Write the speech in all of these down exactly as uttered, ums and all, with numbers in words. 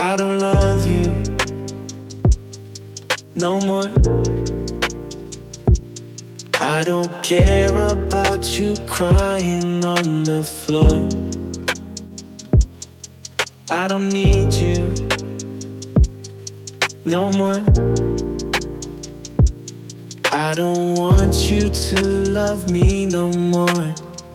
I don't love you no more. I don't care about you crying on the floor. I don't need you no more. I don't want you to love me no more.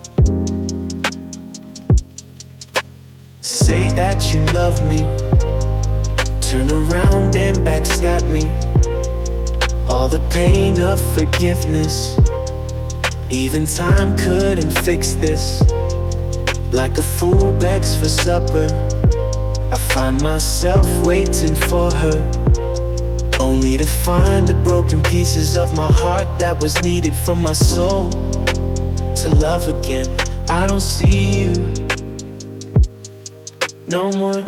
Say that you love me, turn around and backstab me. All the pain of forgiveness, even time couldn't fix this. Like a fool begs for supper, I find myself waiting for her, only to find the broken pieces of my heart that was needed for my soul to love again. I don't see you no more.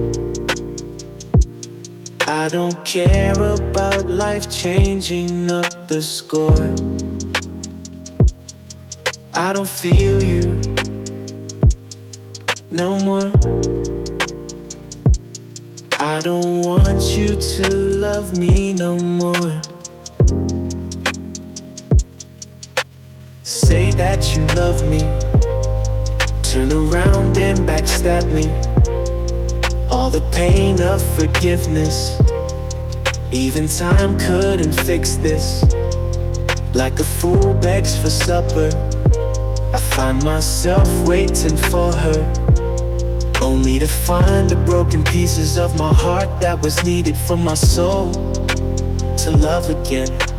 I don't care about life changing up the score. I don't feel you no more. I don't want you to love me no more. Say that you love me, turn around and backstab me. All the pain of forgiveness, even time couldn't fix this. Like a fool begs for supper, I find myself waiting for her, only to find the broken pieces of my heart that was needed for my soul to love again.